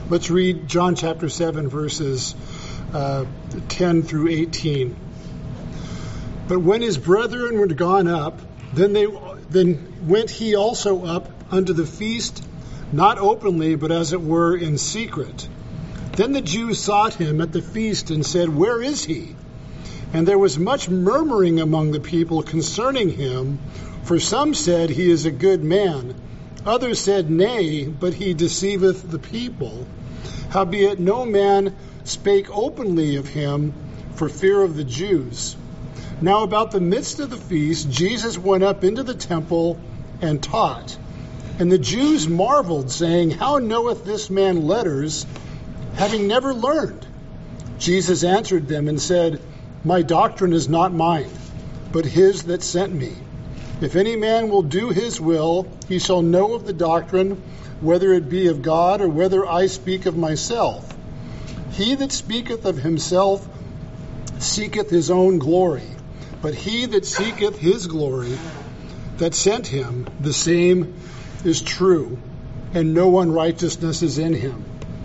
Let's read John chapter 7, verses 10 through 18. But when his brethren were gone up, then went he also up unto the feast, not openly, but as it were in secret. Then the Jews sought him at the feast and said, Where is he? And there was much murmuring among the people concerning him, for some said, He is a good man. Others said, Nay, but he deceiveth the people. Howbeit no man spake openly of him for fear of the Jews. Now about the midst of the feast, Jesus went up into the temple and taught. And the Jews marveled, saying, How knoweth this man letters, having never learned? Jesus answered them and said, My doctrine is not mine, but his that sent me. If any man will do his will, he shall know of the doctrine, whether it be of God or whether I speak of myself. He that speaketh of himself seeketh his own glory, but he that seeketh his glory that sent him, the same is true, and no unrighteousness is in him.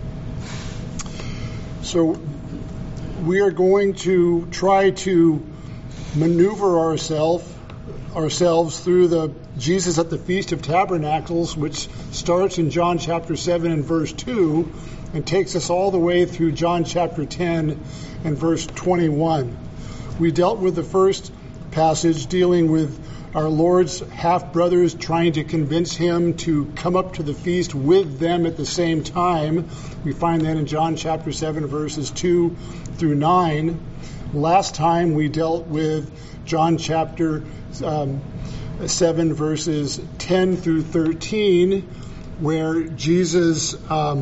So we are going to try to maneuver ourselves through the Jesus at the Feast of Tabernacles, which starts in John chapter 7 and verse 2 and takes us all the way through John chapter 10 and verse 21. We dealt with the first passage dealing with our Lord's half-brothers trying to convince him to come up to the feast with them at the same time. We find that in John chapter 7 verses 2 through 9. Last time we dealt with John chapter 7 verses 10 through 13, where Jesus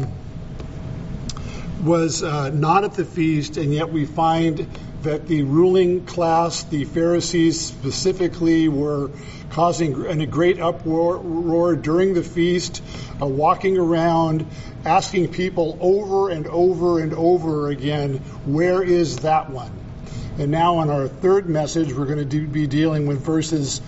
was not at the feast, and yet we find that the ruling class, the Pharisees specifically, were causing a great uproar during the feast, walking around, asking people over and over and over again, where is that one? And now on our third message, we're going to be dealing with verses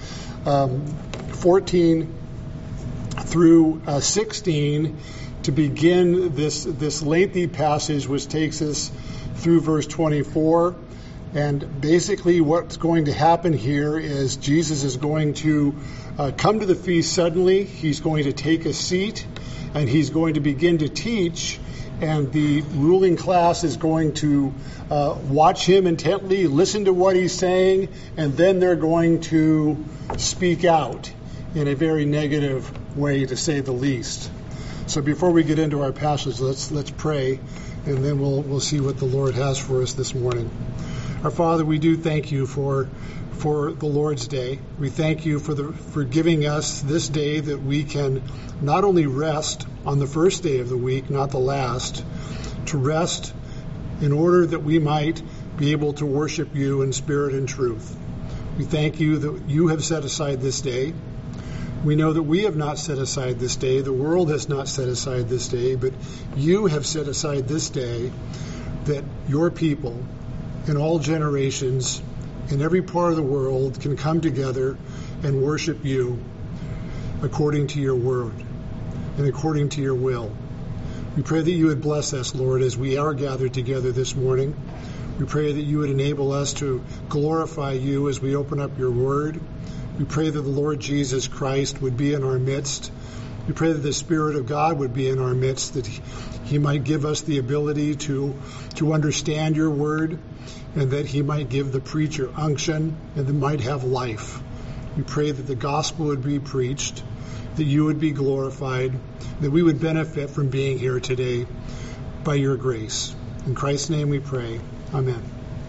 14 through 16 to begin this lengthy passage, which takes us through verse 24. And basically what's going to happen here is Jesus is going to come to the feast suddenly. He's going to take a seat, and he's going to begin to teach. And the ruling class is going to watch him intently, listen to what he's saying, and then they're going to speak out in a very negative way, to say the least. So before we get into our passage, let's pray, and then we'll see what the Lord has for us this morning. Our Father, we do thank you for the Lord's Day. We thank you for giving us this day that we can not only rest on the first day of the week, not the last, to rest in order that we might be able to worship you in spirit and truth. We thank you that you have set aside this day. We know that we have not set aside this day. The world has not set aside this day, but you have set aside this day that your people in all generations, in every part of the world, can come together and worship you according to your word and according to your will. We pray that you would bless us, Lord, as we are gathered together this morning. We pray that you would enable us to glorify you as we open up your word. We pray that the Lord Jesus Christ would be in our midst. We pray that the Spirit of God would be in our midst, that he might give us the ability to understand your word, and that he might give the preacher unction and that might have life. We pray that the gospel would be preached, that you would be glorified, that we would benefit from being here today by your grace. In Christ's name we pray. Amen.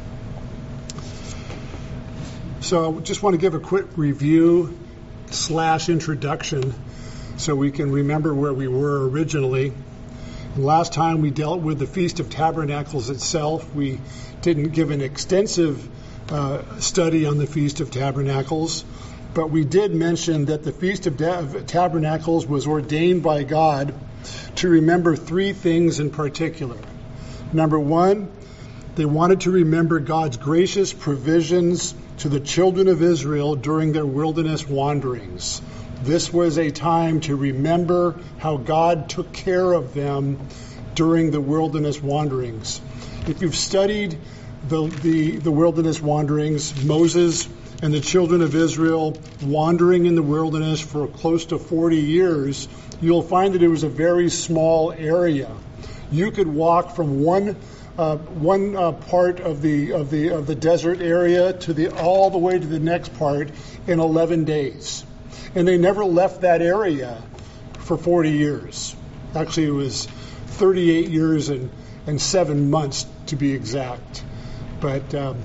So I just want to give a quick review / introduction so we can remember where we were originally. Last time we dealt with the Feast of Tabernacles itself. We didn't give an extensive study on the Feast of Tabernacles, but we did mention that the Feast of Tabernacles was ordained by God to remember three things in particular. Number one, they wanted to remember God's gracious provisions to the children of Israel during their wilderness wanderings. This was a time to remember how God took care of them during the wilderness wanderings. If you've studied the wilderness wanderings, Moses and the children of Israel wandering in the wilderness for close to 40 years, you'll find that it was a very small area. You could walk from one part of the desert area to all the way to the next part in 11 days, and they never left that area for 40 years. Actually, it was 38 years and 7 months to be exact. But the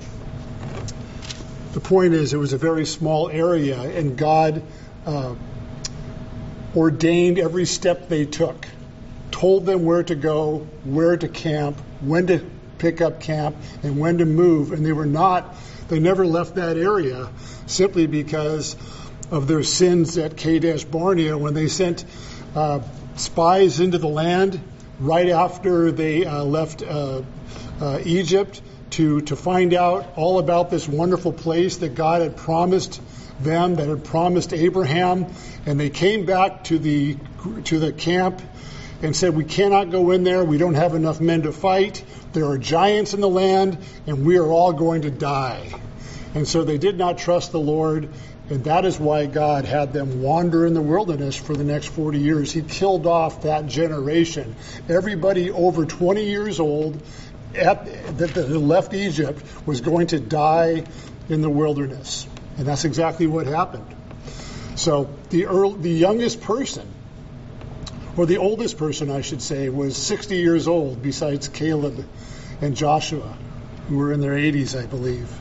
point is, it was a very small area, and God ordained every step they took, told them where to go, where to camp, when to pick up camp, and when to move. And they never left that area simply because of their sins at Kadesh Barnea when they sent spies into the land right after they left Egypt to find out all about this wonderful place that God had promised them, that had promised Abraham. And they came back to the camp and said, we cannot go in there. We don't have enough men to fight. There are giants in the land, and we are all going to die. And so they did not trust the Lord, and that is why God had them wander in the wilderness for the next 40 years. He killed off that generation. Everybody over 20 years old that left Egypt was going to die in the wilderness. And that's exactly what happened. So the youngest person, or the oldest person, I should say, was 60 years old, besides Caleb and Joshua, who were in their 80s, I believe.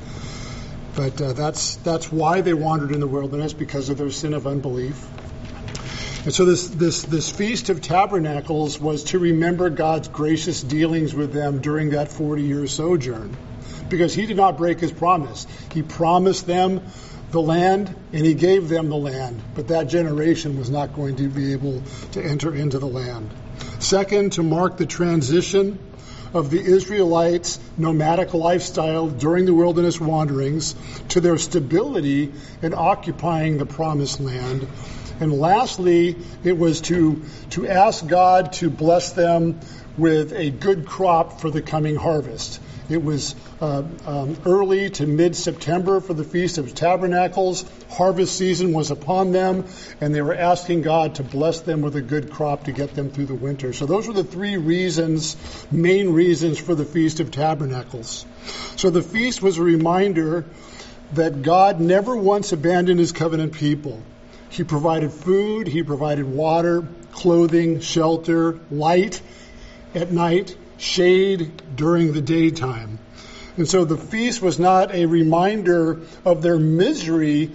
But that's why they wandered in the wilderness, because of their sin of unbelief. And so this Feast of Tabernacles was to remember God's gracious dealings with them during that 40-year sojourn, because he did not break his promise. He promised them the land, and he gave them the land, but that generation was not going to be able to enter into the land. Second, to mark the transition of the Israelites' nomadic lifestyle during the wilderness wanderings to their stability in occupying the promised land. And lastly, it was to ask God to bless them with a good crop for the coming harvest. It was early to mid-September for the Feast of Tabernacles. Harvest season was upon them, and they were asking God to bless them with a good crop to get them through the winter. So those were the three main reasons for the Feast of Tabernacles. So the feast was a reminder that God never once abandoned his covenant people. He provided food, he provided water, clothing, shelter, light at night, shade during the daytime. And so the feast was not a reminder of their misery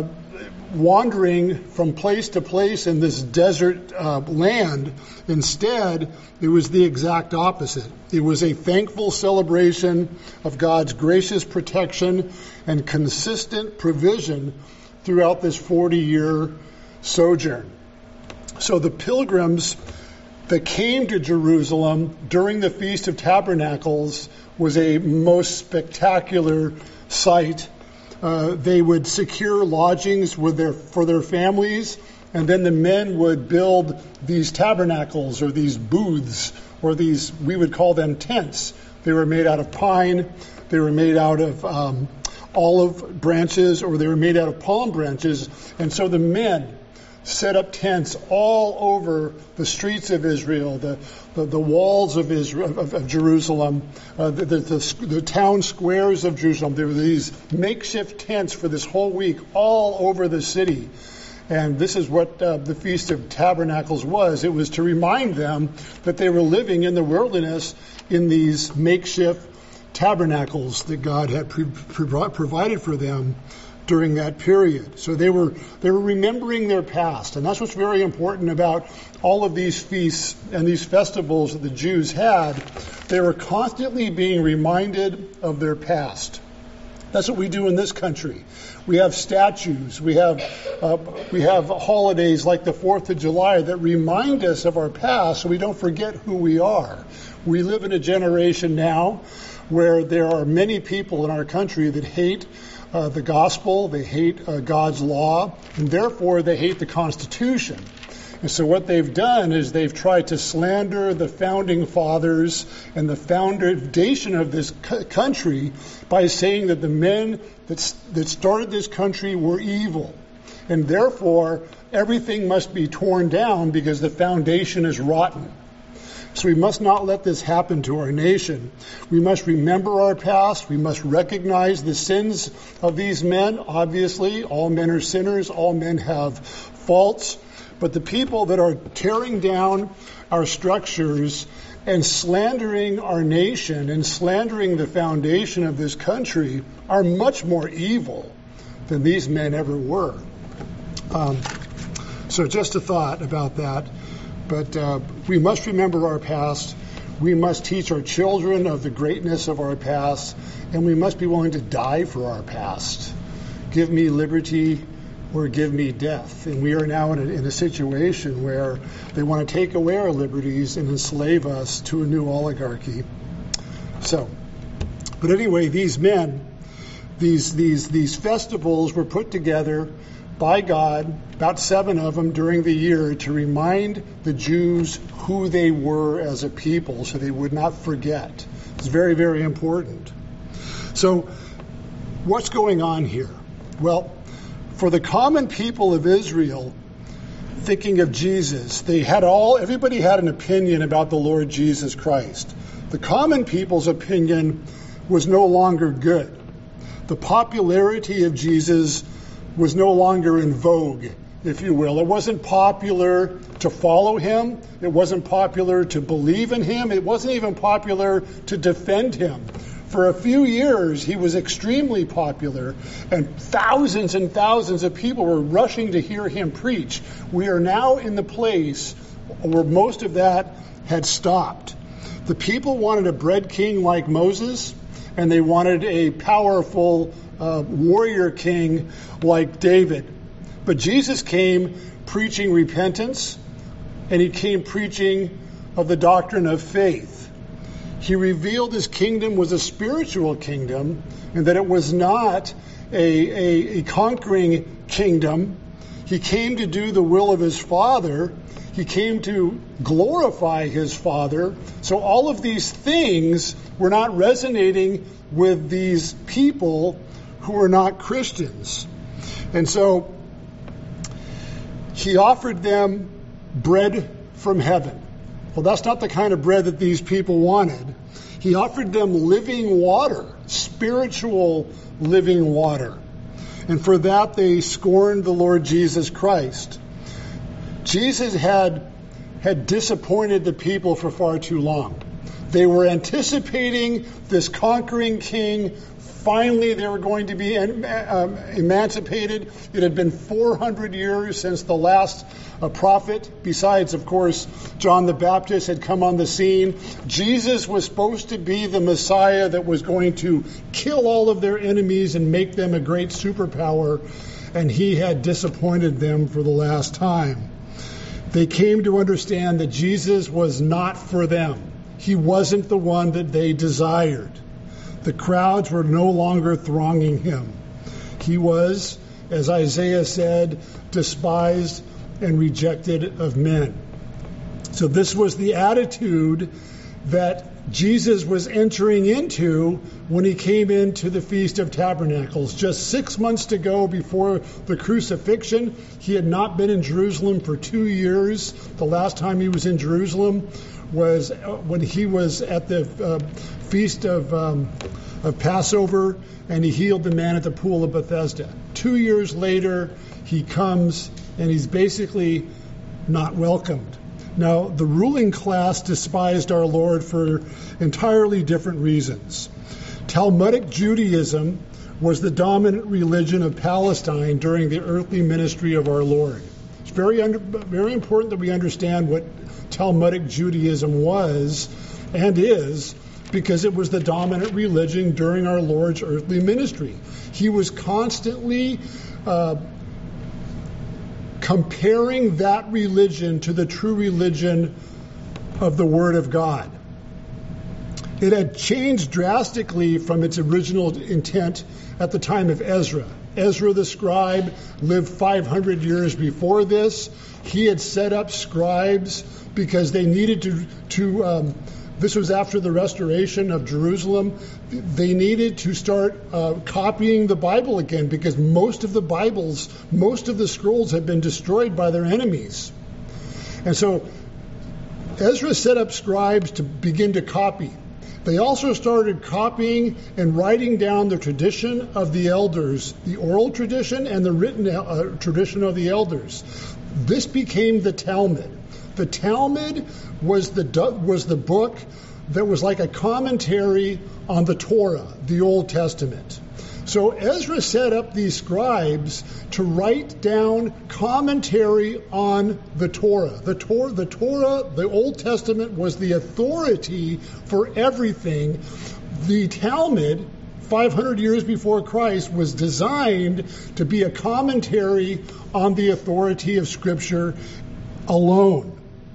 wandering from place to place in this desert land. Instead, it was the exact opposite. It was a thankful celebration of God's gracious protection and consistent provision throughout this 40-year sojourn. So the pilgrims that came to Jerusalem during the Feast of Tabernacles was a most spectacular sight. They would secure lodgings for their families, and then the men would build these tabernacles or these booths, or these, we would call them tents. They were made out of pine, they were made out of olive branches, or they were made out of palm branches. And so the men set up tents all over the streets of Israel, the walls of Israel, of Jerusalem, the town squares of Jerusalem. There were these makeshift tents for this whole week all over the city. And this is what the Feast of Tabernacles was. It was to remind them that they were living in the wilderness in these makeshift tabernacles that God had provided for them during that period. So they were remembering their past. And that's what's very important about all of these feasts and these festivals that the Jews had. They were constantly being reminded of their past. That's what we do in this country. We have statues. We have holidays like the 4th of July that remind us of our past so we don't forget who we are. We live in a generation now where there are many people in our country that hate the gospel, they hate God's law, and therefore they hate the Constitution. And so what they've done is they've tried to slander the founding fathers and the foundation of this country by saying that the men that started this country were evil. And therefore, everything must be torn down because the foundation is rotten. So we must not let this happen to our nation. We must remember our past. We must recognize the sins of these men. Obviously, all men are sinners. All men have faults. But the people that are tearing down our structures and slandering our nation and slandering the foundation of this country are much more evil than these men ever were. So just a thought about that. But we must remember our past. We must teach our children of the greatness of our past. And we must be willing to die for our past. Give me liberty or give me death. And we are now in a situation where they want to take away our liberties and enslave us to a new oligarchy. So, but anyway, these men, these festivals were put together by God, about 7 of them during the year, to remind the Jews who they were as a people so they would not forget. It's very, very important. So what's going on here? Well, for the common people of Israel, thinking of Jesus, everybody had an opinion about the Lord Jesus Christ. The common people's opinion was no longer good. The popularity of Jesus was no longer in vogue, if you will. It wasn't popular to follow him. It wasn't popular to believe in him. It wasn't even popular to defend him. For a few years, he was extremely popular, and thousands of people were rushing to hear him preach. We are now in the place where most of that had stopped. The people wanted a bread king like Moses, and they wanted a powerful warrior king like David. But Jesus came preaching repentance, and he came preaching of the doctrine of faith. He revealed his kingdom was a spiritual kingdom, and that it was not a conquering kingdom. He came to do the will of his Father. He came to glorify his Father. So all of these things were not resonating with these people who were not Christians. And so he offered them bread from heaven. Well, that's not the kind of bread that these people wanted. He offered them living water, spiritual living water. And for that, they scorned the Lord Jesus Christ. Jesus had disappointed the people for far too long. They were anticipating this conquering king. Finally, they were going to be emancipated. It had been 400 years since the last prophet, besides, of course, John the Baptist had come on the scene. Jesus was supposed to be the Messiah that was going to kill all of their enemies and make them a great superpower, and he had disappointed them for the last time. They came to understand that Jesus was not for them. He wasn't the one that they desired. The crowds were no longer thronging him. He was, as Isaiah said, despised and rejected of men. So this was the attitude that Jesus was entering into when he came into the Feast of Tabernacles. Just 6 months to go before the crucifixion, he had not been in Jerusalem for 2 years. The last time he was in Jerusalem was when he was at the Feast of Passover, and he healed the man at the pool of Bethesda. 2 years later, he comes, and he's basically not welcomed. Now, the ruling class despised our Lord for entirely different reasons. Talmudic Judaism was the dominant religion of Palestine during the earthly ministry of our Lord. It's very important that we understand what Talmudic Judaism was and is, because it was the dominant religion during our Lord's earthly ministry. He was constantly comparing that religion to the true religion of the Word of God. It had changed drastically from its original intent at the time of Ezra. Ezra the scribe lived 500 years before this. he had set up scribes because they needed to this was after the restoration of Jerusalem. They needed to start copying the Bible again because most of the scrolls had been destroyed by their enemies. And so Ezra set up scribes to begin to copy. They also started copying and writing down the tradition of the elders, the oral tradition and the written tradition of the elders. This became the Talmud. The Talmud was the book that was like a commentary on the Torah, the Old Testament. So Ezra set up these scribes to write down commentary on the Torah. The Torah, the Old Testament, was the authority for everything. The Talmud, 500 years before Christ, was designed to be a commentary on the authority of Scripture alone.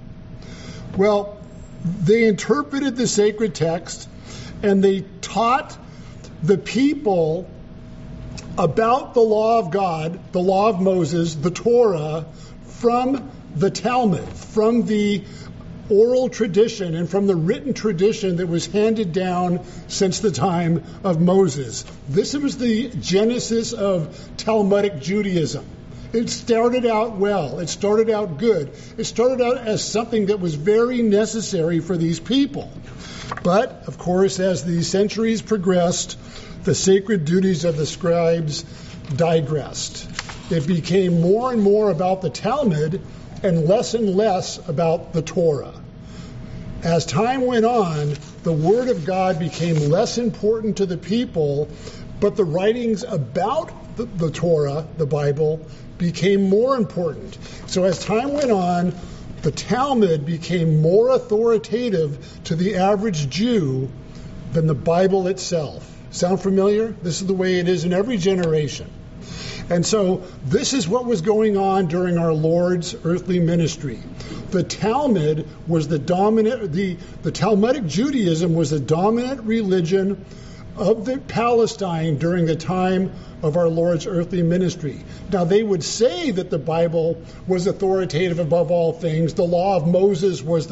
Well, they interpreted the sacred text and they taught the people about the law of God, the law of Moses, the Torah, from the Talmud, from the oral tradition and from the written tradition that was handed down since the time of Moses. This was the genesis of Talmudic Judaism. It started out well. It started out good. It started out as something that was very necessary for these people. But, of course, as the centuries progressed, the sacred duties of the scribes digressed. It became more and more about the Talmud and less about the Torah. As time went on, the Word of God became less important to the people, but the writings about the Torah, the Bible, became more important. So as time went on, the Talmud became more authoritative to the average Jew than the Bible itself. Sound familiar? This is the way it is in every generation. And so this is what was going on during our Lord's earthly ministry. The Talmud was the Talmudic Judaism was the dominant religion of the Palestine during the time of our Lord's earthly ministry. Now, they would say that the Bible was authoritative above all things. The law of Moses was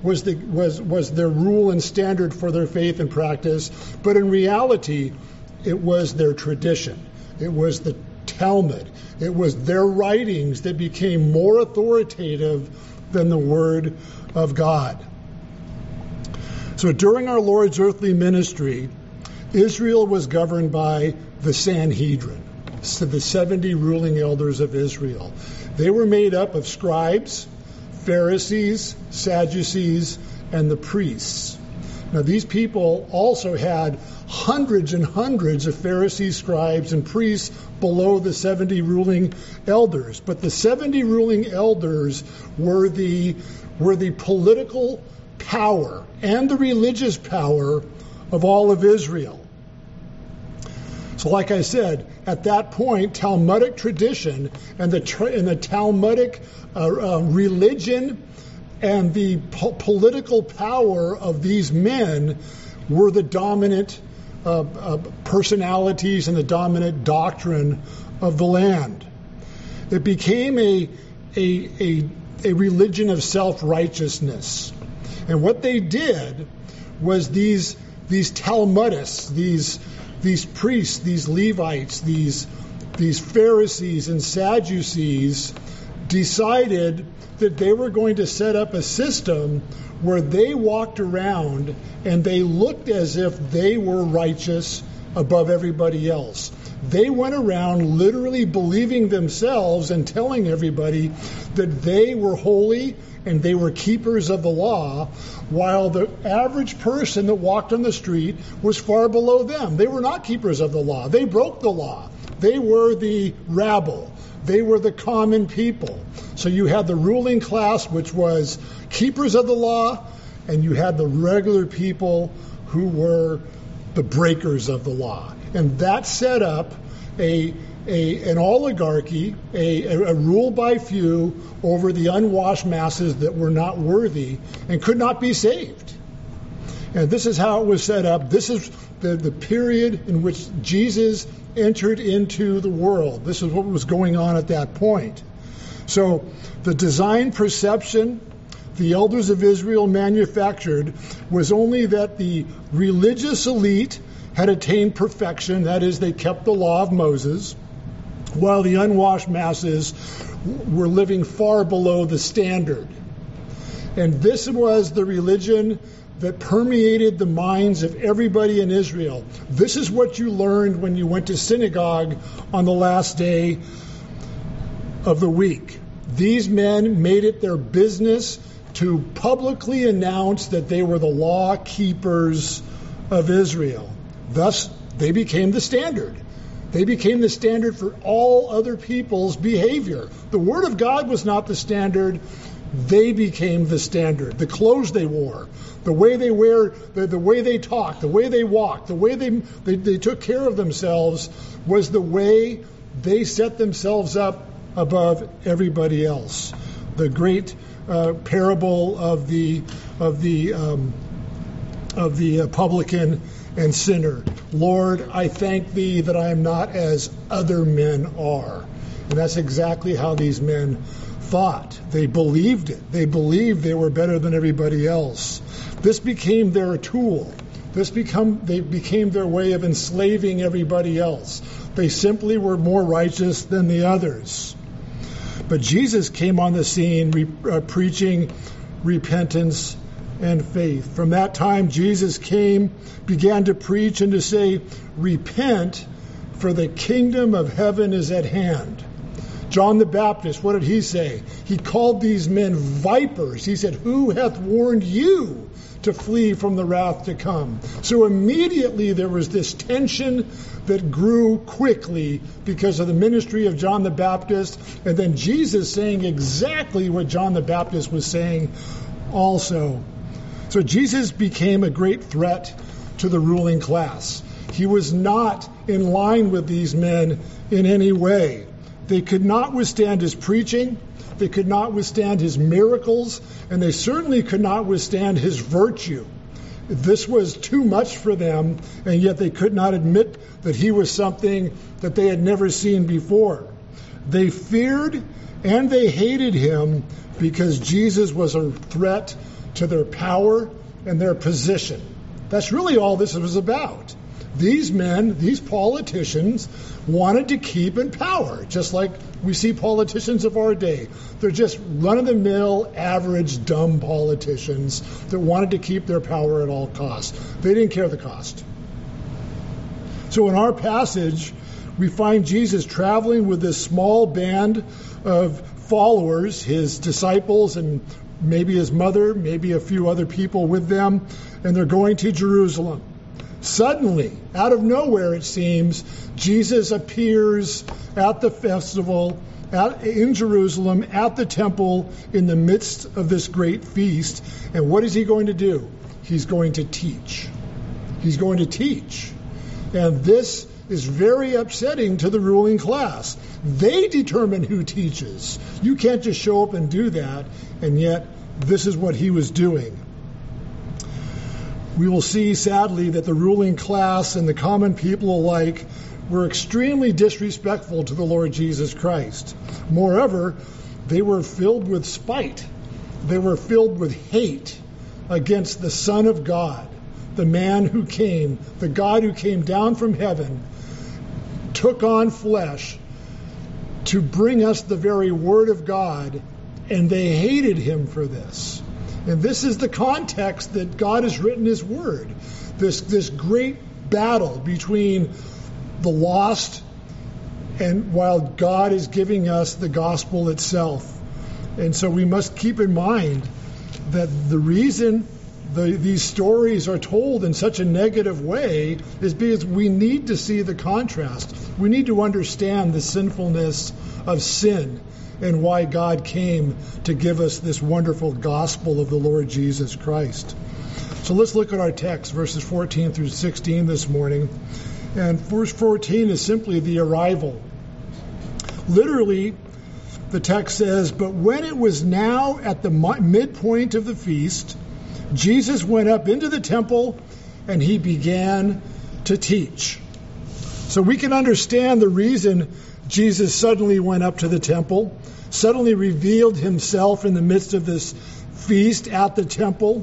their rule and standard for their faith and practice. But in reality, it was their tradition. It was the Talmud. It was their writings that became more authoritative than the Word of God. So during our Lord's earthly ministry, Israel was governed by the Sanhedrin, so the 70 ruling elders of Israel. They were made up of scribes, Pharisees, Sadducees, and the priests. Now, these people also had hundreds and hundreds of Pharisees, scribes, and priests below the 70 ruling elders. But the 70 ruling elders were the political power and the religious power of all of Israel. So like I said, at that point, Talmudic tradition and the Talmudic religion and the political power of these men were the dominant personalities and the dominant doctrine of the land. It became a religion of self-righteousness. And what they did was these Talmudists, these priests, these Levites, these Pharisees and Sadducees decided that they were going to set up a system where they walked around and they looked as if they were righteous above everybody else. They went around literally believing themselves and telling everybody that they were holy and they were keepers of the law, while the average person that walked on the street was far below them. They were not keepers of the law. They broke the law. They were the rabble. They were the common people. So you had the ruling class, which was keepers of the law, and you had the regular people who were the breakers of the law. And that set up an oligarchy, a rule by few over the unwashed masses that were not worthy and could not be saved. And this is how it was set up. This is the period in which Jesus entered into the world. This is what was going on at that point. So the design perception the elders of Israel manufactured was only that the religious elite had attained perfection, that is, they kept the law of Moses, while the unwashed masses were living far below the standard. And this was the religion that permeated the minds of everybody in Israel. This is what you learned when you went to synagogue on the last day of the week. These men made it their business to publicly announce that they were the law keepers of Israel. Thus, they became the standard. They became the standard for all other people's behavior. The Word of God was not the standard. They became the standard. The clothes they wore, the way they wear, the way they talked, the way they walked, the way they took care of themselves was the way they set themselves up above everybody else. The great parable of the publican and sinner. Lord, I thank thee that I am not as other men are. And that's exactly how these men thought. They believed it. They believed they were better than everybody else. This became their tool. They became their way of enslaving everybody else. They simply were more righteous than the others. But Jesus came on the scene preaching repentance and faith. From that time, Jesus began to preach and to say, repent, for the kingdom of heaven is at hand. John the Baptist, what did he say? He called these men vipers. He said, who hath warned you to flee from the wrath to come? So immediately there was this tension that grew quickly because of the ministry of John the Baptist, and then Jesus saying exactly what John the Baptist was saying also. So Jesus became a great threat to the ruling class. He was not in line with these men in any way. They could not withstand his preaching, they could not withstand his miracles, and they certainly could not withstand his virtue. This was too much for them, and yet they could not admit that he was something that they had never seen before. They feared and they hated him because Jesus was a threat to their power and their position. That's really all this was about. These men, these politicians, wanted to keep in power, just like we see politicians of our day. They're just run-of-the-mill, average, dumb politicians that wanted to keep their power at all costs. They didn't care the cost. So in our passage, we find Jesus traveling with this small band of followers, his disciples, and maybe his mother, maybe a few other people with them, and they're going to Jerusalem. Suddenly, out of nowhere it seems, Jesus appears at the festival in Jerusalem, at the temple, in the midst of this great feast. And what is he going to do? He's going to teach. He's going to teach. And this is very upsetting to the ruling class. They determine who teaches. You can't just show up and do that, and yet this is what he was doing. We will see, sadly, that the ruling class and the common people alike were extremely disrespectful to the Lord Jesus Christ. Moreover, they were filled with spite. They were filled with hate against the Son of God, the man who came, the God who came down from heaven, took on flesh to bring us the very Word of God, and they hated him for this. And this is the context that God has written his word. This great battle between the lost and while God is giving us the gospel itself. And so we must keep in mind that the reason these stories are told in such a negative way is because we need to see the contrast. We need to understand the sinfulness of sin and why God came to give us this wonderful gospel of the Lord Jesus Christ. So let's look at our text, verses 14 through 16 this morning. And verse 14 is simply the arrival. Literally, the text says, "But when it was now at the midpoint of the feast, Jesus went up into the temple and he began to teach." So we can understand the reason Jesus suddenly went up to the temple. suddenly revealed himself in the midst of this feast at the temple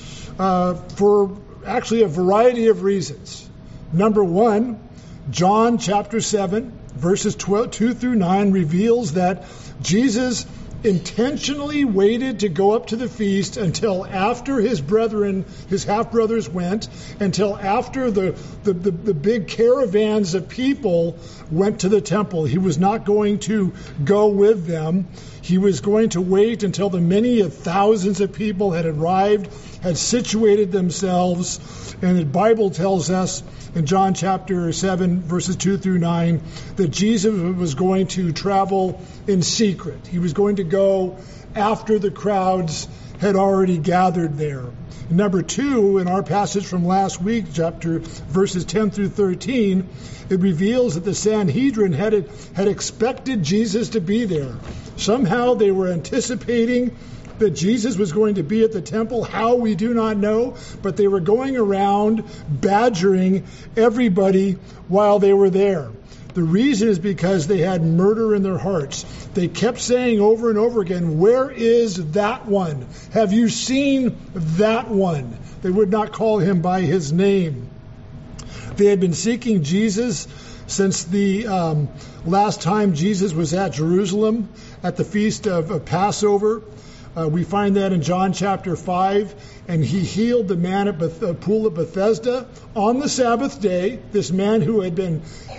for actually a variety of reasons. Number one, John chapter 7, verses 2 through 9 reveals that Jesus intentionally waited to go up to the feast until after his half-brothers went, until after the big caravans of people went to the temple. He was not going to go with them. He was going to wait until the many thousands of people had arrived, had situated themselves, and the Bible tells us in John chapter 7, verses 2 through 9, that Jesus was going to travel in secret. He was going to go after the crowds had already gathered there. Number two, in our passage from last week, verses 10 through 13, it reveals that the Sanhedrin had expected Jesus to be there. Somehow they were anticipating that Jesus was going to be at the temple. How, we do not know, but they were going around badgering everybody while they were there. The reason is because they had murder in their hearts. They kept saying over and over again, "Where is that one? Have you seen that one?" They would not call him by his name. They had been seeking Jesus since the last time Jesus was at Jerusalem at the feast of Passover. We find that in John chapter 5, and he healed the man at the pool of Bethesda on the Sabbath day, this man who had been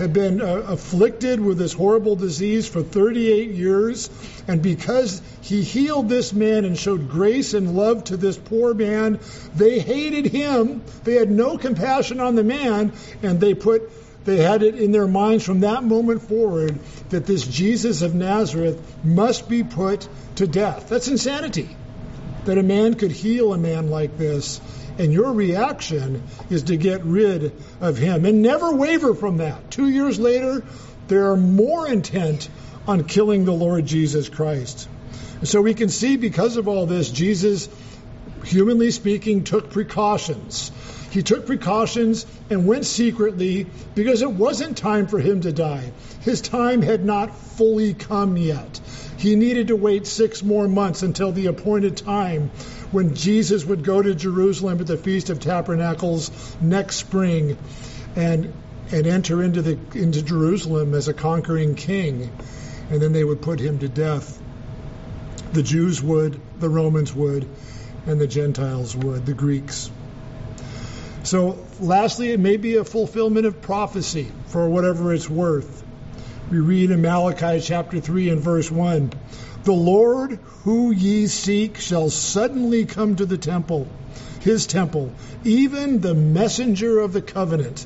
afflicted with this horrible disease for 38 years. And because he healed this man and showed grace and love to this poor man, they hated him. They had no compassion on the man, and they had it in their minds from that moment forward that this Jesus of Nazareth must be put to death. That's insanity, that a man could heal a man like this, and your reaction is to get rid of him and never waver from that. 2 years later, they're more intent on killing the Lord Jesus Christ. So we can see, because of all this, Jesus, humanly speaking, took precautions. He took precautions and went secretly because it wasn't time for him to die. His time had not fully come yet. He needed to wait 6 more months until the appointed time when Jesus would go to Jerusalem at the Feast of Tabernacles next spring and enter into Jerusalem as a conquering king. And then they would put him to death. The Jews would, the Romans would, and the Gentiles would, the Greeks. So lastly, it may be a fulfillment of prophecy for whatever it's worth. We read in Malachi chapter 3 and verse 1, "The Lord who ye seek shall suddenly come to the temple, his temple, even the messenger of the covenant,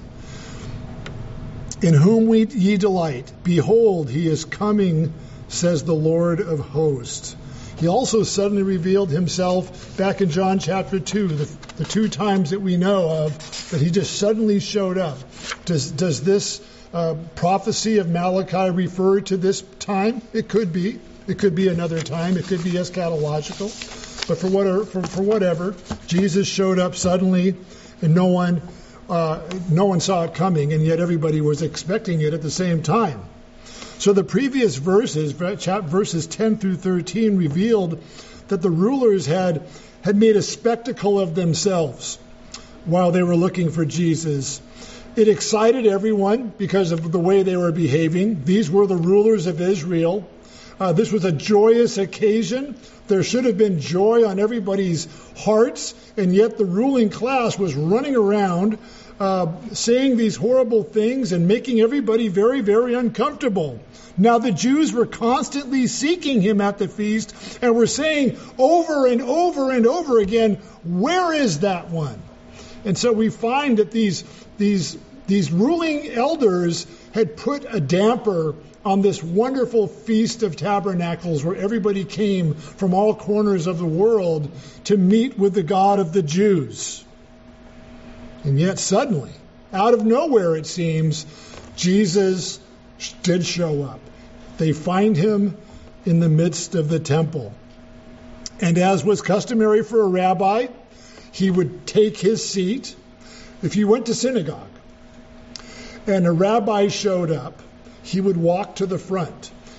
in whom ye delight. Behold, he is coming, says the Lord of hosts." He also suddenly revealed himself back in John chapter 2, the 2 times that we know of, that he just suddenly showed up. Does this prophecy of Malachi refer to this time? It could be. It could be another time. It could be eschatological. But for whatever, Jesus showed up suddenly, and no one saw it coming, and yet everybody was expecting it at the same time. So the previous verses 10 through 13, revealed that the rulers had made a spectacle of themselves while they were looking for Jesus. It excited everyone because of the way they were behaving. These were the rulers of Israel. This was a joyous occasion. There should have been joy on everybody's hearts, and yet the ruling class was running around saying these horrible things and making everybody very, very uncomfortable. Now the Jews were constantly seeking him at the feast and were saying over and over and over again, "Where is that one?" And so we find that these ruling elders had put a damper on this wonderful Feast of Tabernacles where everybody came from all corners of the world to meet with the God of the Jews. And yet suddenly, out of nowhere it seems, Jesus did show up. They find him in the midst of the temple. And as was customary for a rabbi, he would take his seat. If you went to synagogue and a rabbi showed up, he would walk to the front.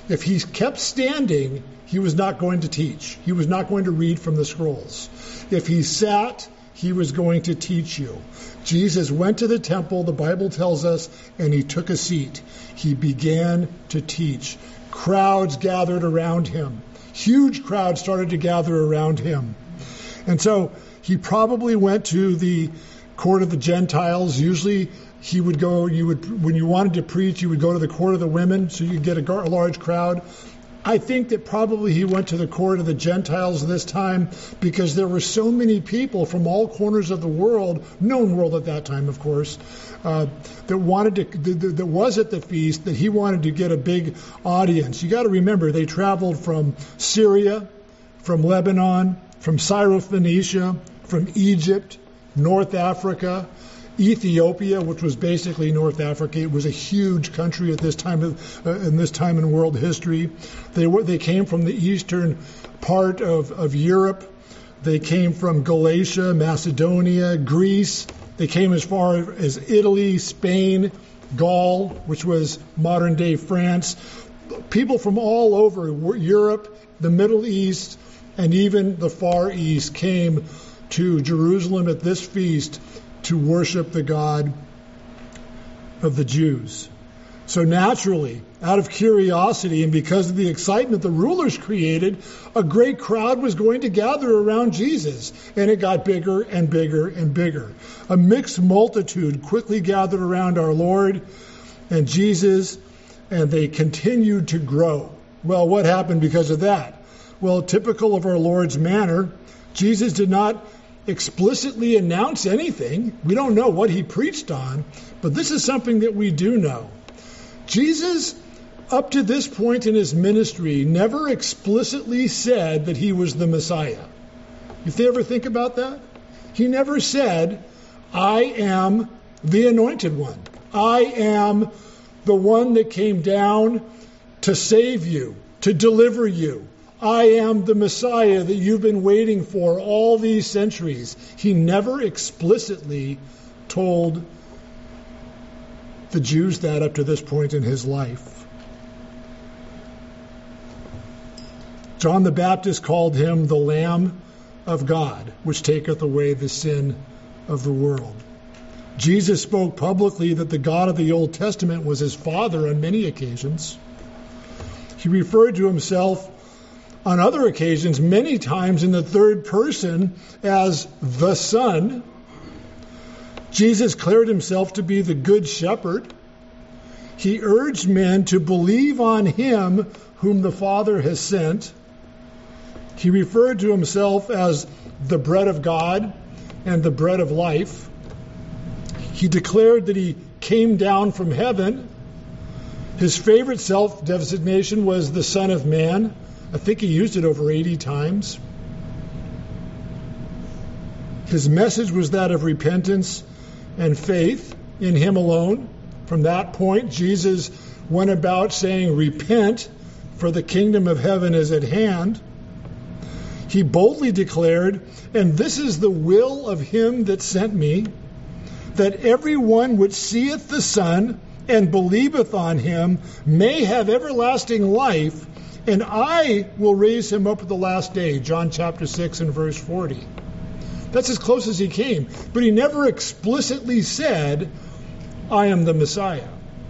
If he kept standing, he was not going to teach. He was not going to read from the scrolls. If he sat, he was going to teach you. Jesus went to the temple, the Bible tells us, and he took a seat. He began to teach. Crowds gathered around him. Huge crowds started to gather around him. And so he probably went to the court of the Gentiles. Usually he would go, when you wanted to preach, you would go to the court of the women, so you'd get a large crowd. I think that probably he went to the court of the Gentiles this time because there were so many people from all corners of the world, known world at that time, of course, that was at the feast, that he wanted to get a big audience. You got to remember, they traveled from Syria, from Lebanon, from Syrophoenicia, from Egypt, North Africa, Ethiopia, which was basically North Africa. It was a huge country at this time in world history. They came from the eastern part of Europe. They came from Galatia, Macedonia, Greece. They came as far as Italy, Spain, Gaul, which was modern-day France. People from all over Europe, the Middle East, and even the Far East came to Jerusalem at this feast to worship the God of the Jews. So naturally, out of curiosity and because of the excitement the rulers created, a great crowd was going to gather around Jesus. And it got bigger and bigger and bigger. A mixed multitude quickly gathered around our Lord and Jesus, and they continued to grow. Well, what happened because of that? Well, typical of our Lord's manner, Jesus did not explicitly announce anything. We don't know what he preached on, but this is something that we do know. Jesus, up to this point in his ministry, never explicitly said that he was the Messiah. If you ever think about that? He never said, I am the anointed one. I am the one that came down to save you, to deliver you. I am the Messiah that you've been waiting for all these centuries. He never explicitly told the Jews that up to this point in his life. John the Baptist called him the Lamb of God, which taketh away the sin of the world. Jesus spoke publicly that the God of the Old Testament was his Father on many occasions. He referred to himself on other occasions, many times in the third person, as the Son. Jesus declared himself to be the Good Shepherd. He urged men to believe on him whom the Father has sent. He referred to himself as the bread of God and the bread of life. He declared that he came down from heaven. His favorite self-designation was the Son of Man. I think he used it over 80 times. His message was that of repentance and faith in him alone. From that point, Jesus went about saying, repent, for the kingdom of heaven is at hand. He boldly declared, and this is the will of him that sent me, that everyone which seeth the Son and believeth on him may have everlasting life, and I will raise him up at the last day. John chapter 6 and verse 40. That's as close as he came. But he never explicitly said, I am the Messiah.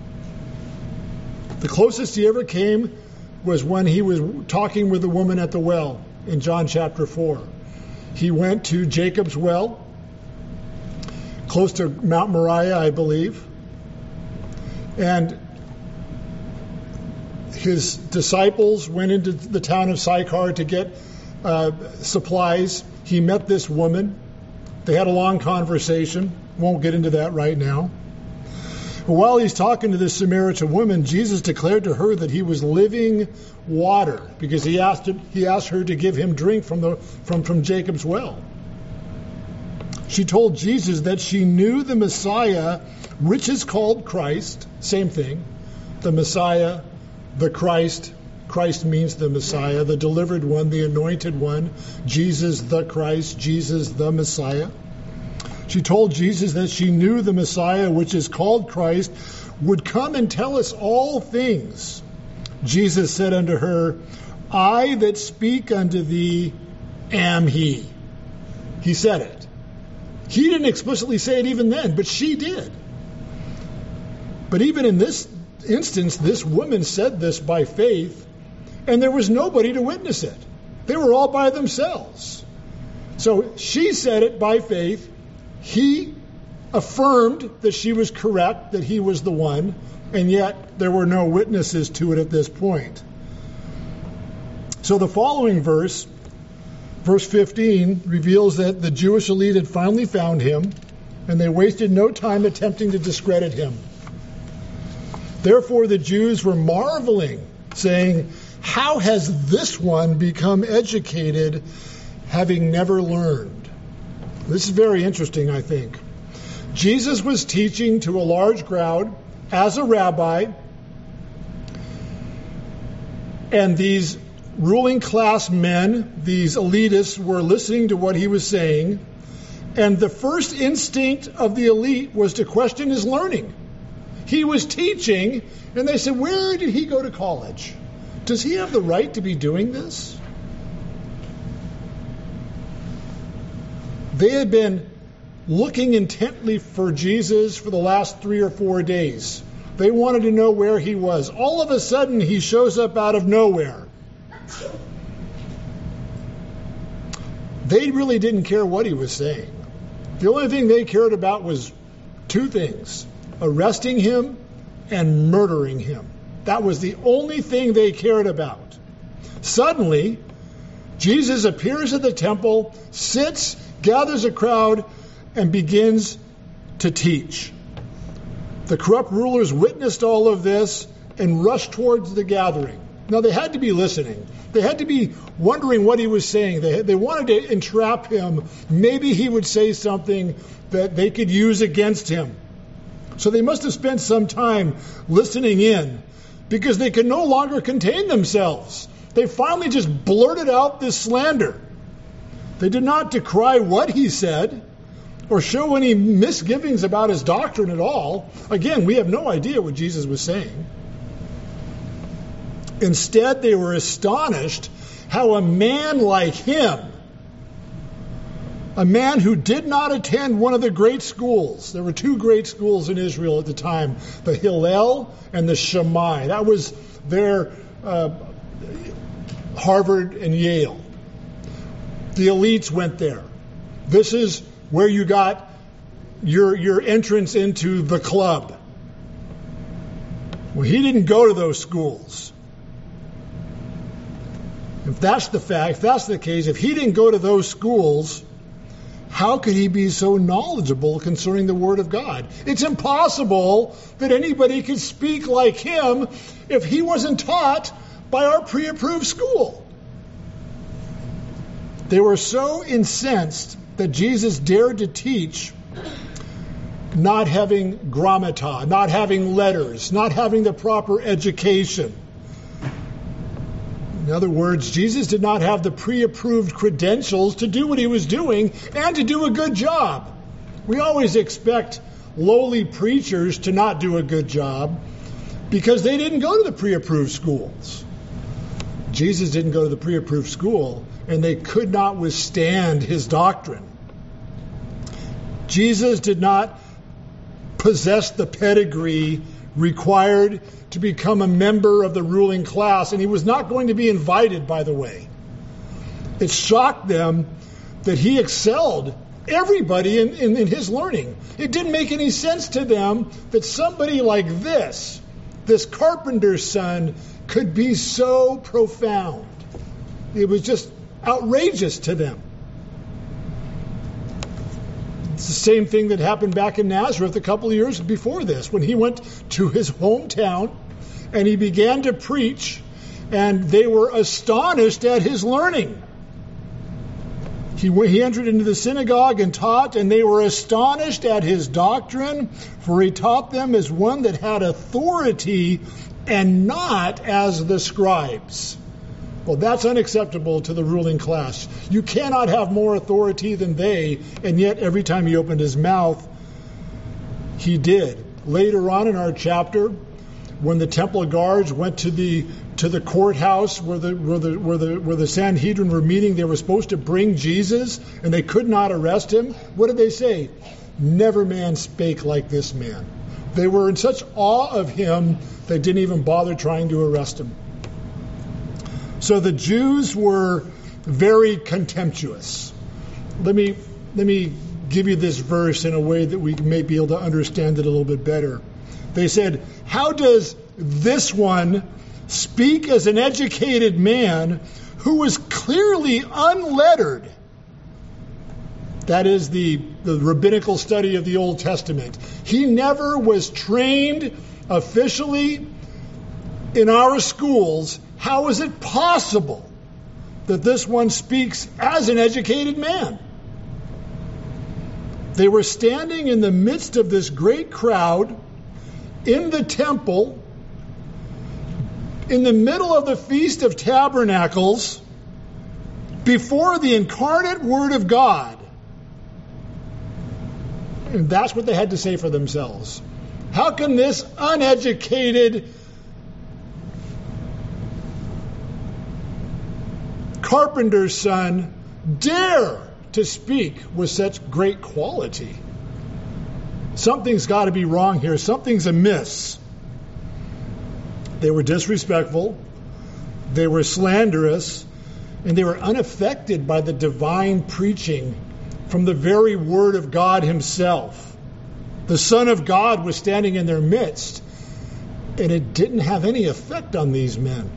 The closest he ever came was when he was talking with the woman at the well in John chapter 4. He went to Jacob's well, close to Mount Moriah, I believe. And his disciples went into the town of Sychar to get supplies. He met this woman. They had a long conversation. Won't get into that right now. But while he's talking to this Samaritan woman, Jesus declared to her that he was living water, because he asked her to give him drink from Jacob's well. She told Jesus that she knew the Messiah, which is called Christ. Same thing. The Messiah, the Christ. Christ means the Messiah, the delivered one, the anointed one. Jesus the Christ, Jesus the Messiah. She told Jesus that she knew the Messiah, which is called Christ, would come and tell us all things. Jesus said unto her, I that speak unto thee am he. He said it. He didn't explicitly say it even then, but she did. But even in this instance, this woman said this by faith, and there was nobody to witness it. They were all by themselves. So she said it by faith. He affirmed that she was correct, that he was the one, and yet there were no witnesses to it at this point. So the following verse 15, reveals that the Jewish elite had finally found him, and they wasted no time attempting to discredit him. Therefore the Jews were marveling, saying, how has this one become educated, having never learned? This is very interesting, I think. Jesus was teaching to a large crowd as a rabbi, and these ruling class men, these elitists, were listening to what he was saying, and the first instinct of the elite was to question his learning. He was teaching, and they said, where did he go to college? Does he have the right to be doing this? They had been looking intently for Jesus for the last 3 or 4 days. They wanted to know where he was. All of a sudden, he shows up out of nowhere. They really didn't care what he was saying. The only thing they cared about was 2 things: arresting him and murdering him. That was the only thing they cared about. Suddenly, Jesus appears at the temple, sits, gathers a crowd, and begins to teach. The corrupt rulers witnessed all of this and rushed towards the gathering. Now, they had to be listening. They had to be wondering what he was saying. They wanted to entrap him. Maybe he would say something that they could use against him. So they must have spent some time listening in, because they could no longer contain themselves. They finally just blurted out this slander. They did not decry what he said or show any misgivings about his doctrine at all. Again, we have no idea what Jesus was saying. Instead, they were astonished how a man like him, a man who did not attend one of the great schools — there were 2 great schools in Israel at the time, the Hillel and the Shammai. That was their Harvard and Yale. The elites went there. This is where you got your entrance into the club. Well, he didn't go to those schools. If that's the fact, if that's the case, if he didn't go to those schools, how could he be so knowledgeable concerning the Word of God? It's impossible that anybody could speak like him if he wasn't taught by our pre-approved school. They were so incensed that Jesus dared to teach not having grammata, not having letters, not having the proper education. In other words, Jesus did not have the pre-approved credentials to do what he was doing and to do a good job. We always expect lowly preachers to not do a good job because they didn't go to the pre-approved schools. Jesus didn't go to the pre-approved school, and they could not withstand his doctrine. Jesus did not possess the pedigree required to become a member of the ruling class, and he was not going to be invited, by the way. It shocked them that he excelled everybody in his learning. It didn't make any sense to them that somebody like this carpenter's son, could be so profound. It was just outrageous to them. It's the same thing that happened back in Nazareth a couple of years before this, when he went to his hometown and he began to preach, and they were astonished at his learning. He entered into the synagogue and taught, and they were astonished at his doctrine, for he taught them as one that had authority and not as the scribes. Well, that's unacceptable to the ruling class. You cannot have more authority than they, and yet every time he opened his mouth, he did. Later on in our chapter, when the temple guards went to the courthouse where the Sanhedrin were meeting, they were supposed to bring Jesus, and they could not arrest him. What did they say? Never man spake like this man. They were in such awe of him, they didn't even bother trying to arrest him. So the Jews were very contemptuous. Let me give you this verse in a way that we may be able to understand it a little bit better. They said, how does this one speak as an educated man who was clearly unlettered? That is the rabbinical study of the Old Testament. He never was trained officially in our schools. How is it possible that this one speaks as an educated man? They were standing in the midst of this great crowd in the temple, in the middle of the Feast of Tabernacles, before the incarnate Word of God. And that's what they had to say for themselves. How can this uneducated carpenter's son dare to speak with such great quality? Something's got to be wrong here. Something's amiss. They were disrespectful. They were slanderous. And they were unaffected by the divine preaching from the very Word of God himself. The Son of God was standing in their midst, and it didn't have any effect on these men.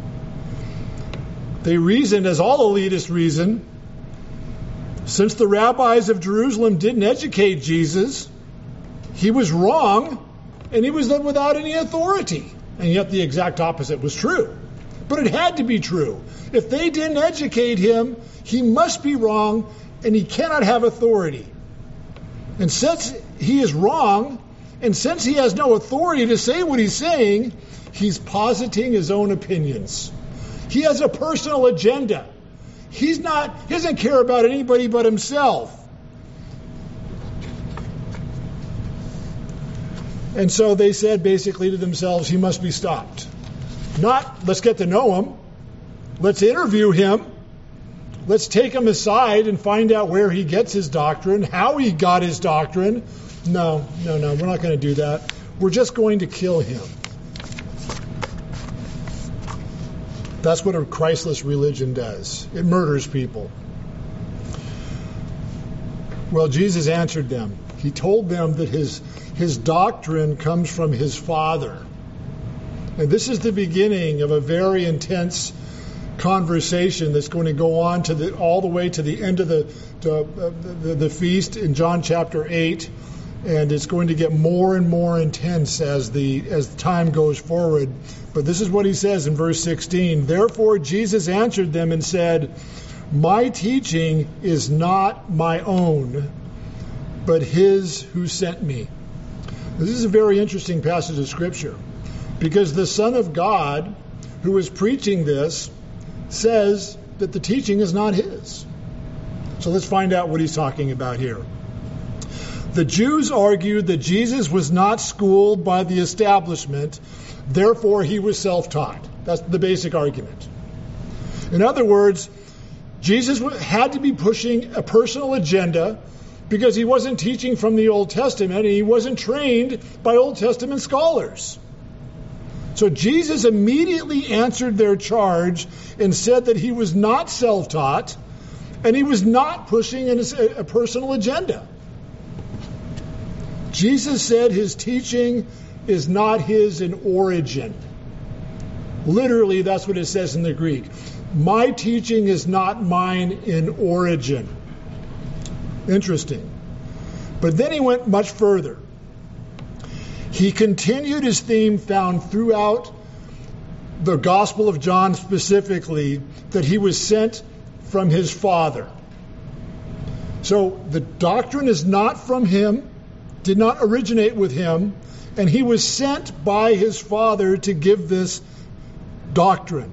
They reasoned, as all elitists reason, since the rabbis of Jerusalem didn't educate Jesus, he was wrong, and he was without any authority. And yet the exact opposite was true. But it had to be true. If they didn't educate him, he must be wrong, and he cannot have authority. And since he is wrong, and since he has no authority to say what he's saying, he's positing his own opinions. He has a personal agenda. He doesn't care about anybody but himself. And so they said basically to themselves, he must be stopped. Not, let's get to know him. Let's interview him. Let's take him aside and find out where he gets his doctrine, how he got his doctrine. No, we're not going to do that. We're just going to kill him. That's what a Christless religion does. It murders people. Well, Jesus answered them. He told them that his doctrine comes from his Father. And this is the beginning of a very intense conversation that's going to go on all the way to the end of the feast in John chapter 8, and it's going to get more and more intense as time goes forward. But this is what he says in verse 16. Therefore Jesus answered them and said, my teaching is not my own, but his who sent me. This is a very interesting passage of Scripture, because the Son of God, who is preaching this, says that the teaching is not his. So let's find out what he's talking about here. The Jews argued that Jesus was not schooled by the establishment, therefore he was self-taught. That's the basic argument. In other words, Jesus had to be pushing a personal agenda because he wasn't teaching from the Old Testament and he wasn't trained by Old Testament scholars. So Jesus immediately answered their charge and said that he was not self-taught and he was not pushing a personal agenda. Jesus said his teaching is not his in origin. Literally, that's what it says in the Greek. My teaching is not mine in origin. Interesting. But then he went much further. He continued his theme found throughout the Gospel of John specifically, that he was sent from his Father. So the doctrine is not from him, did not originate with him, and he was sent by his Father to give this doctrine.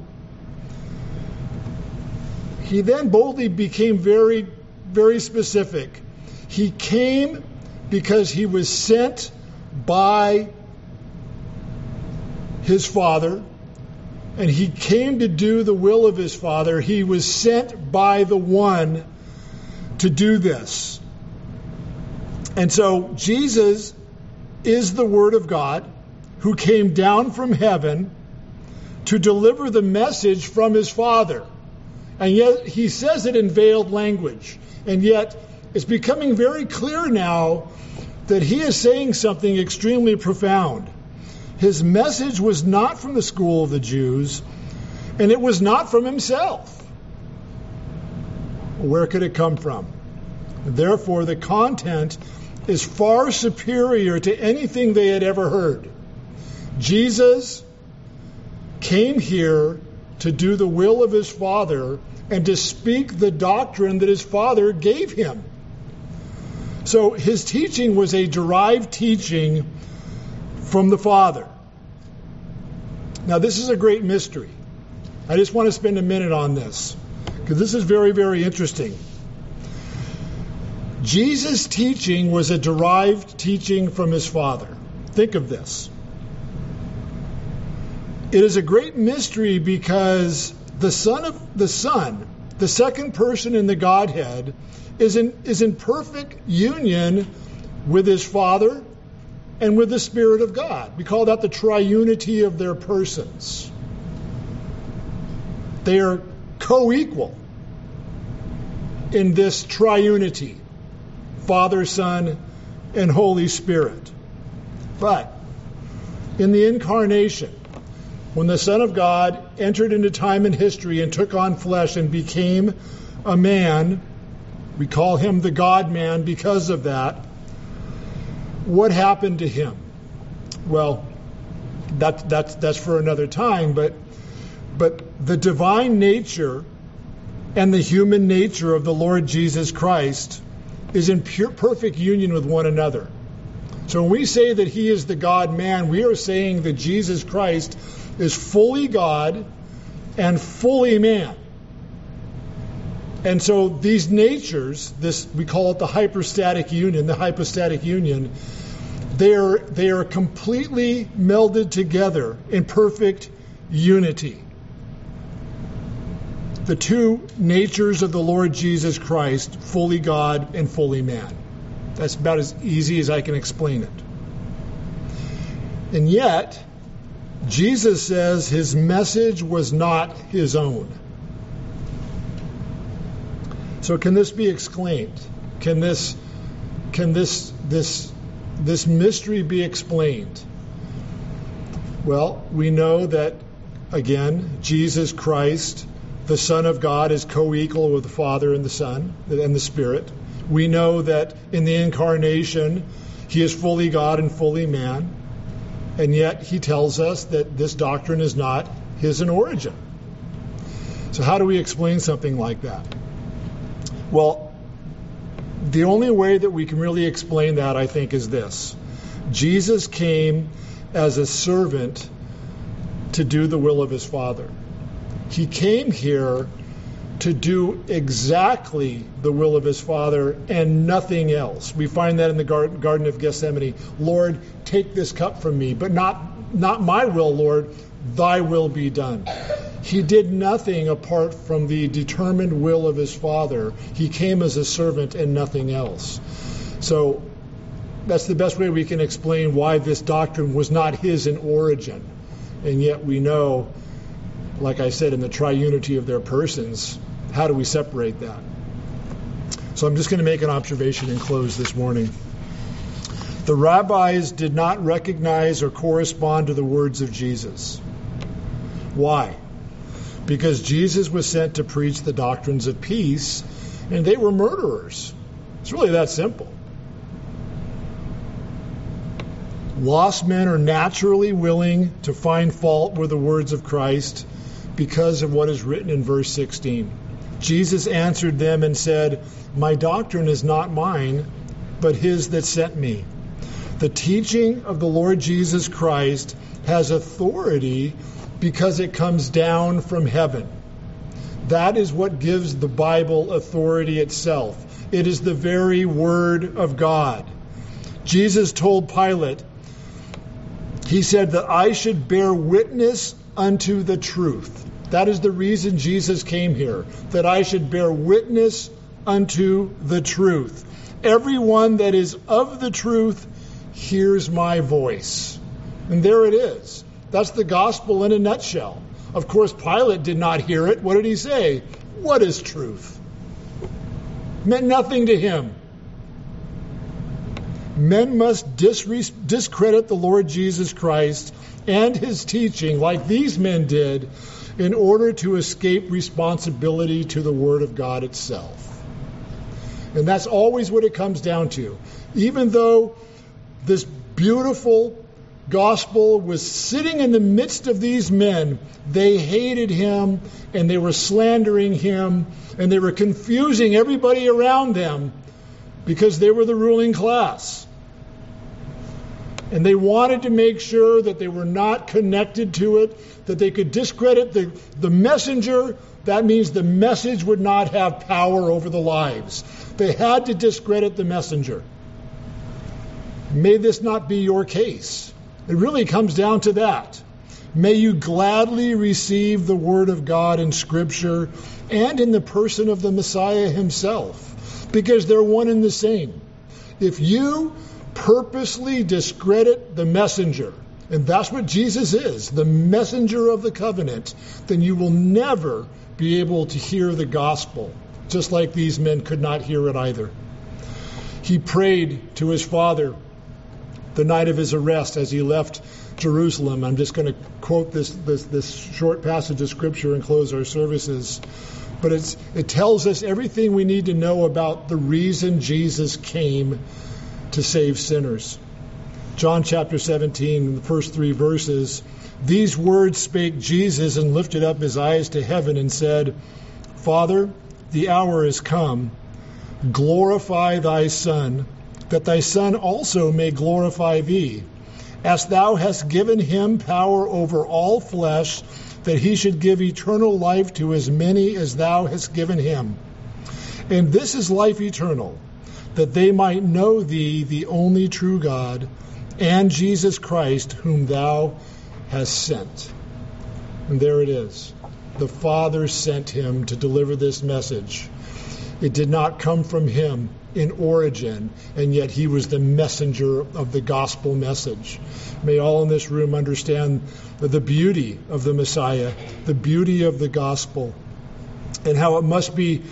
He then boldly became very, very specific. He came because he was sent by his Father, and he came to do the will of his Father. He was sent by the one to do this. And so Jesus is the Word of God who came down from heaven to deliver the message from his Father. And yet he says it in veiled language. And yet it's becoming very clear now that he is saying something extremely profound. His message was not from the school of the Jews, and it was not from himself. Where could it come from? Therefore, the content is far superior to anything they had ever heard. Jesus came here to do the will of his Father and to speak the doctrine that his Father gave him. So his teaching was a derived teaching from the Father. Now, this is a great mystery. I just want to spend a minute on this, because this is very, very interesting. Jesus' teaching was a derived teaching from his Father. Think of this. It is a great mystery because the Son, the second person in the Godhead, is in perfect union with his Father and with the Spirit of God. We call that the triunity of their persons. They are co-equal in this triunity, Father, Son, and Holy Spirit. But in the incarnation, when the Son of God entered into time and history and took on flesh and became a man, we call him the God-man because of that. What happened to him? Well, that's for another time, but the divine nature and the human nature of the Lord Jesus Christ is in perfect union with one another. So when we say that he is the God-man, we are saying that Jesus Christ is fully God and fully man. And so these natures, we call it the hypostatic union, they are completely melded together in perfect unity. The two natures of the Lord Jesus Christ, fully God and fully man. That's about as easy as I can explain it. And yet, Jesus says his message was not his own. So can this be explained? Can this mystery be explained? Well, we know that, again, Jesus Christ, the Son of God, is co-equal with the Father and the Son and the Spirit. We know that in the incarnation, he is fully God and fully man. And yet he tells us that this doctrine is not his in origin. So how do we explain something like that? Well, the only way that we can really explain that, I think, is this. Jesus came as a servant to do the will of his Father. He came here to do exactly the will of his Father and nothing else. We find that in the Garden of Gethsemane. Lord, take this cup from me, but not my will, Lord, thy will be done. He did nothing apart from the determined will of his Father. He came as a servant and nothing else. So that's the best way we can explain why this doctrine was not his in origin. And yet we know, like I said, in the triunity of their persons, how do we separate that? So I'm just going to make an observation and close this morning. The rabbis did not recognize or correspond to the words of Jesus. Why? Because Jesus was sent to preach the doctrines of peace, and they were murderers. It's really that simple. Lost men are naturally willing to find fault with the words of Christ because of what is written in verse 16. Jesus answered them and said, "My doctrine is not mine, but his that sent me." The teaching of the Lord Jesus Christ has authority because it comes down from heaven. That is what gives the Bible authority itself. It is the very Word of God. Jesus told Pilate, He said that I should bear witness unto the truth. That is the reason Jesus came here, that I should bear witness unto the truth. Everyone that is of the truth hears my voice. And there it is. That's the gospel in a nutshell. Of course, Pilate did not hear it. What did he say? What is truth? Meant nothing to him. Men must discredit the Lord Jesus Christ and his teaching like these men did in order to escape responsibility to the Word of God itself. And that's always what it comes down to. Even though this beautiful gospel was sitting in the midst of these men, they hated him and they were slandering him and they were confusing everybody around them because they were the ruling class. And they wanted to make sure that they were not connected to it, that they could discredit the messenger. That means the message would not have power over the lives. They had to discredit the messenger. May this not be your case. It really comes down to that. May you gladly receive the Word of God in Scripture and in the person of the Messiah himself, because they're one and the same. If you purposely discredit the messenger, and that's what Jesus is, the messenger of the covenant, then you will never be able to hear the gospel, just like these men could not hear it either. He prayed to his Father the night of his arrest as he left Jerusalem. I'm just going to quote this short passage of Scripture and close our services. But it tells us everything we need to know about the reason Jesus came to save sinners. John chapter 17, the first 3 verses. These words spake Jesus and lifted up his eyes to heaven and said, Father, the hour is come. Glorify thy Son, that thy Son also may glorify thee, as thou hast given him power over all flesh, that he should give eternal life to as many as thou hast given him. And this is life eternal, that they might know thee, the only true God, and Jesus Christ, whom thou hast sent. And there it is. The Father sent him to deliver this message. It did not come from him in origin, and yet he was the messenger of the gospel message. May all in this room understand the beauty of the Messiah, the beauty of the gospel, and how it must be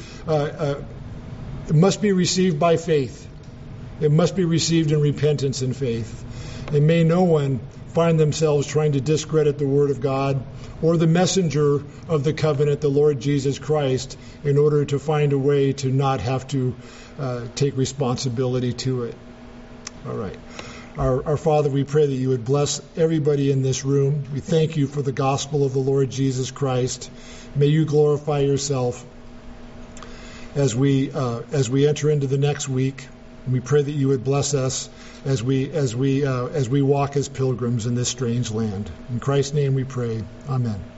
received by faith. It must be received in repentance and faith. And may no one find themselves trying to discredit the Word of God or the messenger of the covenant, the Lord Jesus Christ, in order to find a way to not have to take responsibility to it. All right. Our Father, we pray that you would bless everybody in this room. We thank you for the gospel of the Lord Jesus Christ. May you glorify yourself as we enter into the next week. And we pray that you would bless us as we walk as pilgrims in this strange land. In Christ's name we pray. Amen.